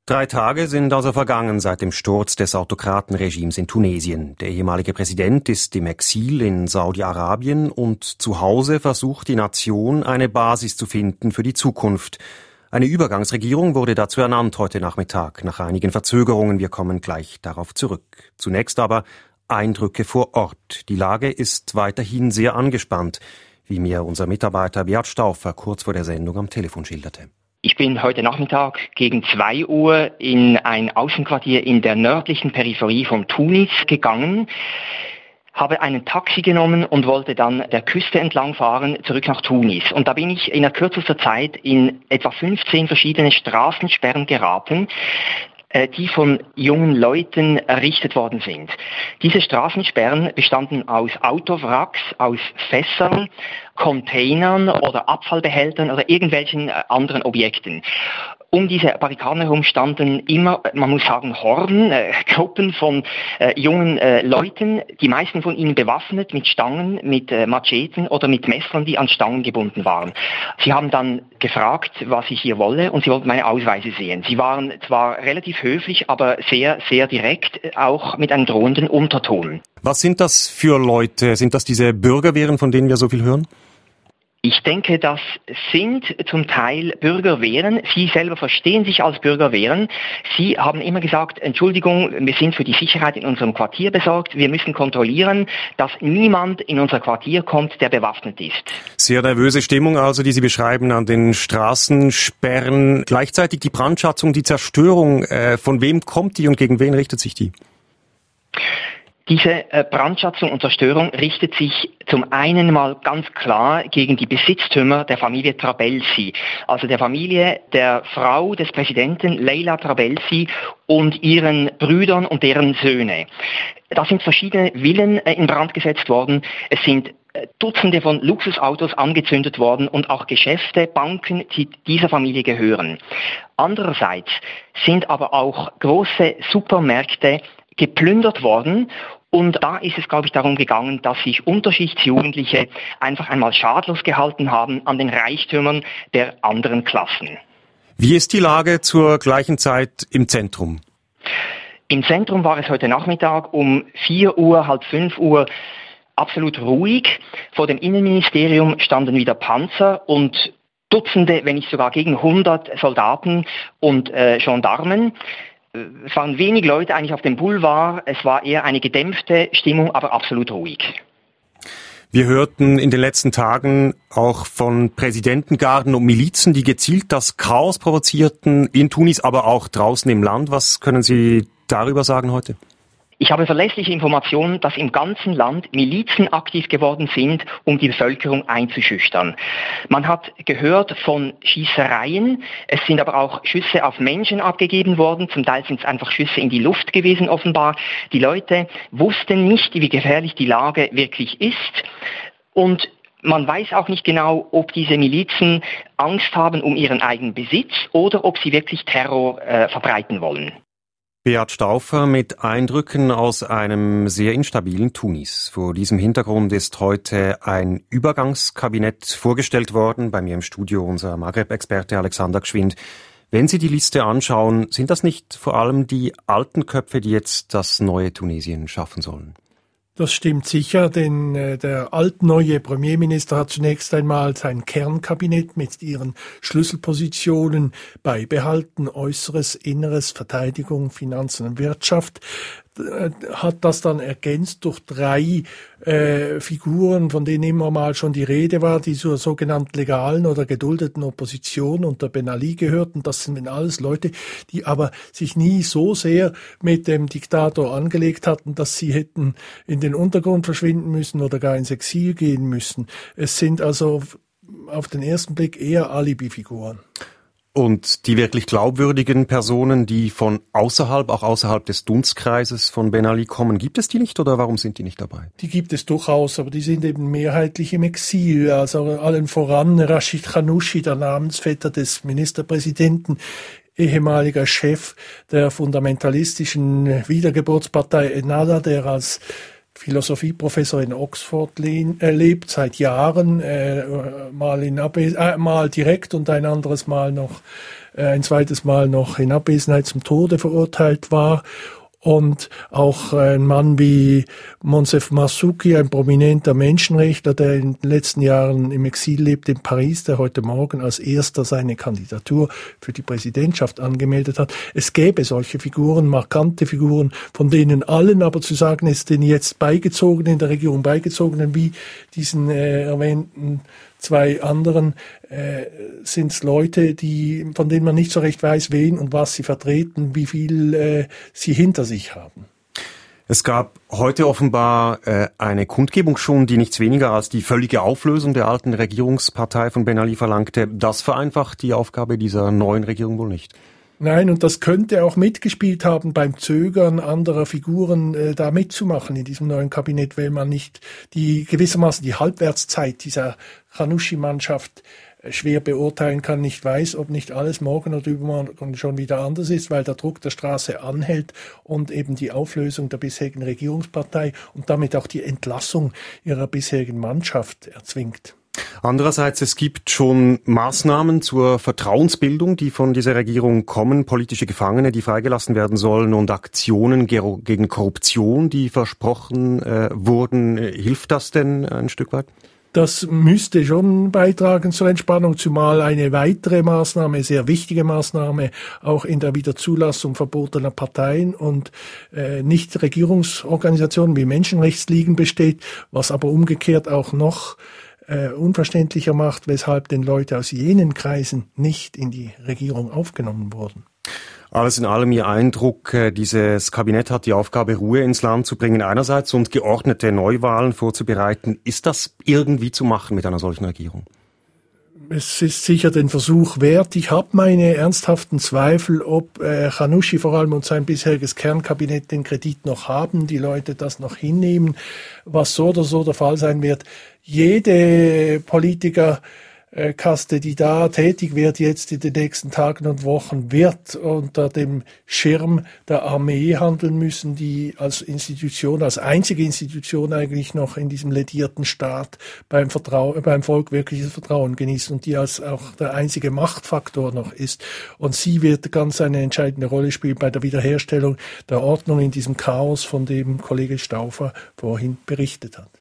3 Tage sind also vergangen seit dem Sturz des Autokratenregimes in Tunesien. Der ehemalige Präsident ist im Exil in Saudi-Arabien und zu Hause versucht die Nation, eine Basis zu finden für die Zukunft. Eine Übergangsregierung wurde dazu ernannt heute Nachmittag, nach einigen Verzögerungen. Wir kommen gleich darauf zurück. Zunächst aber Eindrücke vor Ort. Die Lage ist weiterhin sehr angespannt, wie mir unser Mitarbeiter Beat Stauffer kurz vor der Sendung am Telefon schilderte. Ich bin heute Nachmittag gegen 2 Uhr in ein Außenquartier in der nördlichen Peripherie von Tunis gegangen, habe einen Taxi genommen und wollte dann der Küste entlang fahren, zurück nach Tunis. Und da bin ich in der kürzester Zeit in etwa 15 verschiedene Straßensperren geraten, die von jungen Leuten errichtet worden sind. Diese Straßensperren bestanden aus Autowracks, aus Fässern, Containern oder Abfallbehältern oder irgendwelchen anderen Objekten. Um diese Barrikaden herum standen immer, man muss sagen, Horden, Gruppen von jungen Leuten, die meisten von ihnen bewaffnet mit Stangen, mit Macheten oder mit Messern, die an Stangen gebunden waren. Sie haben dann gefragt, was ich hier wolle, und sie wollten meine Ausweise sehen. Sie waren zwar relativ höflich, aber sehr, sehr direkt, auch mit einem drohenden Unterton. Was sind das für Leute? Sind das diese Bürgerwehren, von denen wir so viel hören? Ich denke, das sind zum Teil Bürgerwehren. Sie selber verstehen sich als Bürgerwehren. Sie haben immer gesagt, Entschuldigung, wir sind für die Sicherheit in unserem Quartier besorgt. Wir müssen kontrollieren, dass niemand in unser Quartier kommt, der bewaffnet ist. Sehr nervöse Stimmung also, die Sie beschreiben an den Straßensperren. Gleichzeitig die Brandschatzung, die Zerstörung. Von wem kommt die und gegen wen richtet sich die? Diese Brandschatzung und Zerstörung richtet sich zum einen mal ganz klar gegen die Besitztümer der Familie Trabelsi, also der Familie der Frau des Präsidenten Leila Trabelsi und ihren Brüdern und deren Söhne. Da sind verschiedene Villen in Brand gesetzt worden. Es sind Dutzende von Luxusautos angezündet worden und auch Geschäfte, Banken, die dieser Familie gehören. Andererseits sind aber auch große Supermärkte geplündert worden, und da ist es, glaube ich, darum gegangen, dass sich Unterschichtsjugendliche einfach einmal schadlos gehalten haben an den Reichtümern der anderen Klassen. Wie ist die Lage zur gleichen Zeit im Zentrum? Im Zentrum war es heute Nachmittag um 4 Uhr, halb 5 Uhr absolut ruhig. Vor dem Innenministerium standen wieder Panzer und Dutzende, wenn nicht sogar gegen 100 Soldaten und Gendarmen. Es waren wenig Leute eigentlich auf dem Boulevard, es war eher eine gedämpfte Stimmung, aber absolut ruhig. Wir hörten in den letzten Tagen auch von Präsidentengarden und Milizen, die gezielt das Chaos provozierten, in Tunis, aber auch draußen im Land. Was können Sie darüber sagen heute? Ich habe verlässliche Informationen, dass im ganzen Land Milizen aktiv geworden sind, um die Bevölkerung einzuschüchtern. Man hat gehört von Schießereien, es sind aber auch Schüsse auf Menschen abgegeben worden, zum Teil sind es einfach Schüsse in die Luft gewesen offenbar. Die Leute wussten nicht, wie gefährlich die Lage wirklich ist, und man weiß auch nicht genau, ob diese Milizen Angst haben um ihren eigenen Besitz oder ob sie wirklich Terror verbreiten wollen. Beat Stauffer mit Eindrücken aus einem sehr instabilen Tunis. Vor diesem Hintergrund ist heute ein Übergangskabinett vorgestellt worden. Bei mir im Studio unser Maghreb-Experte Alexander Gschwind. Wenn Sie die Liste anschauen, sind das nicht vor allem die alten Köpfe, die jetzt das neue Tunesien schaffen sollen? Das stimmt sicher, denn der altneue Premierminister hat zunächst einmal sein Kernkabinett mit ihren Schlüsselpositionen beibehalten: Äußeres, Inneres, Verteidigung, Finanzen und Wirtschaft. Hat das dann ergänzt durch 3 Figuren, von denen immer mal schon die Rede war, die zur sogenannten legalen oder geduldeten Opposition unter Ben Ali gehörten. Das sind alles Leute, die aber sich nie so sehr mit dem Diktator angelegt hatten, dass sie hätten in den Untergrund verschwinden müssen oder gar ins Exil gehen müssen. Es sind also auf den ersten Blick eher Alibi-Figuren. Und die wirklich glaubwürdigen Personen, die von außerhalb, auch außerhalb des Dunstkreises von Ben Ali kommen, gibt es die nicht oder warum sind die nicht dabei? Die gibt es durchaus, aber die sind eben mehrheitlich im Exil. Also allen voran Rashid Ghannouchi, der Namensvetter des Ministerpräsidenten, ehemaliger Chef der fundamentalistischen Wiedergeburtspartei Ennahda, der als Philosophieprofessor in Oxford lebt seit Jahren, mal direkt und ein zweites Mal noch in Abwesenheit zum Tode verurteilt war. Und auch ein Mann wie Monsef Marzouki, ein prominenter Menschenrechtler, der in den letzten Jahren im Exil lebt in Paris, der heute Morgen als erster seine Kandidatur für die Präsidentschaft angemeldet hat. Es gäbe solche Figuren, markante Figuren, von denen allen aber zu sagen ist, den jetzt in der Regierung beigezogenen, wie diesen erwähnten zwei anderen, sind es Leute, von denen man nicht so recht weiß, wen und was sie vertreten, wie viel sie hinter sich haben. Es gab heute offenbar eine Kundgebung schon, die nichts weniger als die völlige Auflösung der alten Regierungspartei von Ben Ali verlangte. Das vereinfacht die Aufgabe dieser neuen Regierung wohl nicht. Nein, und das könnte auch mitgespielt haben beim Zögern anderer Figuren da mitzumachen in diesem neuen Kabinett, weil man nicht gewissermaßen die Halbwertszeit dieser Ghannouchi-Mannschaft schwer beurteilen kann, nicht weiß, ob nicht alles morgen oder übermorgen schon wieder anders ist, weil der Druck der Straße anhält und eben die Auflösung der bisherigen Regierungspartei und damit auch die Entlassung ihrer bisherigen Mannschaft erzwingt. Andererseits, es gibt schon Maßnahmen zur Vertrauensbildung, die von dieser Regierung kommen, politische Gefangene, die freigelassen werden sollen und Aktionen gegen Korruption, die versprochen wurden. Hilft das denn ein Stück weit? Das müsste schon beitragen zur Entspannung, zumal eine weitere Maßnahme, sehr wichtige Maßnahme, auch in der Wiederzulassung verbotener Parteien und Nichtregierungsorganisationen wie Menschenrechtsligen besteht, was aber umgekehrt auch noch unverständlicher macht, weshalb denn Leute aus jenen Kreisen nicht in die Regierung aufgenommen wurden. Alles in allem Ihr Eindruck, dieses Kabinett hat die Aufgabe, Ruhe ins Land zu bringen einerseits und geordnete Neuwahlen vorzubereiten. Ist das irgendwie zu machen mit einer solchen Regierung? Es ist sicher den Versuch wert. Ich habe meine ernsthaften Zweifel, ob Ghannouchi vor allem und sein bisheriges Kernkabinett den Kredit noch haben, die Leute das noch hinnehmen, was so oder so der Fall sein wird. Jede Politikerkaste, die da tätig wird jetzt in den nächsten Tagen und Wochen, wird unter dem Schirm der Armee handeln müssen, die als Institution, als einzige Institution eigentlich noch in diesem ledierten Staat beim Volk wirkliches Vertrauen genießt und die als auch der einzige Machtfaktor noch ist. Und sie wird ganz eine entscheidende Rolle spielen bei der Wiederherstellung der Ordnung in diesem Chaos, von dem Kollege Stauffer vorhin berichtet hat.